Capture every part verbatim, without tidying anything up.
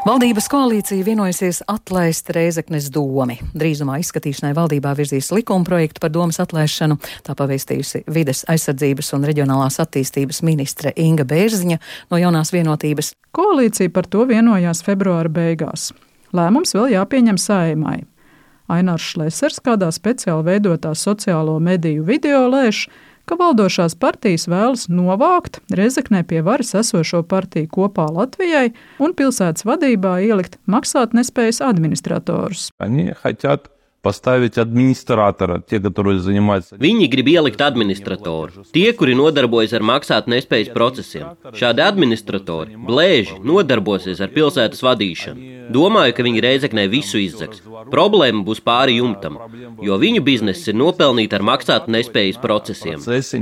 Valdības koalīcija vienojusies atlaist Rēzeknes domi. Drīzumā izskatīšanai valdībā virzīs likuma projektu par domas atlaišanu. Tā pavēstījusi vides aizsardzības un reģionālās attīstības ministre Inga Bērziņa no Jaunās vienotības. Koalīcija par to vienojās februāra beigās. Lēmums vēl jāpieņem Saeimai. Ainārs Šlesers kādā speciāli veidotā sociālo mediju video lēš, ka valdošās partijas vēlas novākt Rēzeknē pie varas esošo partiju Kopā Latvijai un pilsētas vadībā ielikt maksātnespējas administratorus. Они хотят поставить администратора, те, которые занимаются... Viņi grib ielikt administratoru, tie, kuri nodarbojas ar maksātnespējas procesiem. Šādi administratori, blēži, nodarbosies ar pilsētas vadīšanu. Domāju, ka viņi Rēzeknē visu izdzeks. Problēma būs pāri jumtam, jo viņu bizness ir nopelnīt ar maksātnespējas procesiem.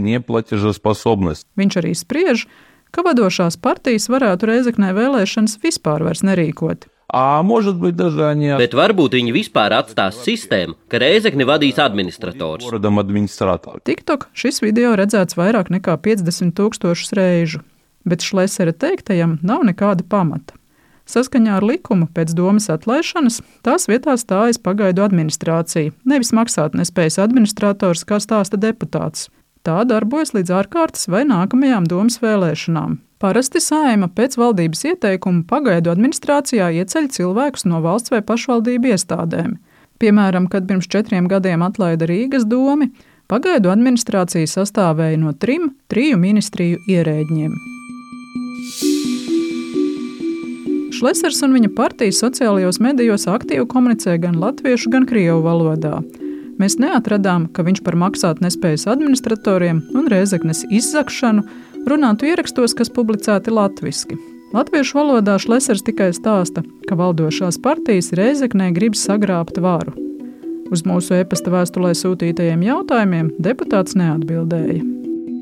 Viņš arī spriež, ka vadošās partijas varētu Rēzeknē vēlēšanas vispār vairs nerīkot. А может быть даже они... Bet varbūt viņi vispār atstās sistēmu, ka Rēzekni vadīs administrators. TikTok šis video redzēts vairāk nekā piecdesmit tūkstošus reižu, bet Šlesera teiktajam nav nekāda pamata. Saskaņā ar likumu pēc domas atlaišanas tās vietā stājas pagaidu administrācija, nevis maksātnespējas administrators, kā stāsta deputāts. Tā darbojas līdz ārkārtas vai nākamajām domas vēlēšanām. Parasti Saeima pēc valdības ieteikumu pagaidu administrācijā ieceļ cilvēkus no valsts vai pašvaldību iestādēm. Piemēram, kad pirms četriem gadiem atlaida Rīgas domi, pagaidu administrācija sastāvēja no trim, triju ministriju ierēģņiem. Šlesers un viņa partija sociālajos medijos aktīvi komunicē gan latviešu, gan krievu valodā. Mēs neatradām, ka viņš par maksātnespējas administratoriem un Rēzeknes izzakšanu runātu ierakstos, kas publicēti latviski. Latviešu valodā Šlesers tikai stāsta, ka valdošās partijas Rēzeknē grib sagrābt varu. Uz mūsu e-pasta vēstulē sūtītajiem jautājumiem deputāts neatbildēja.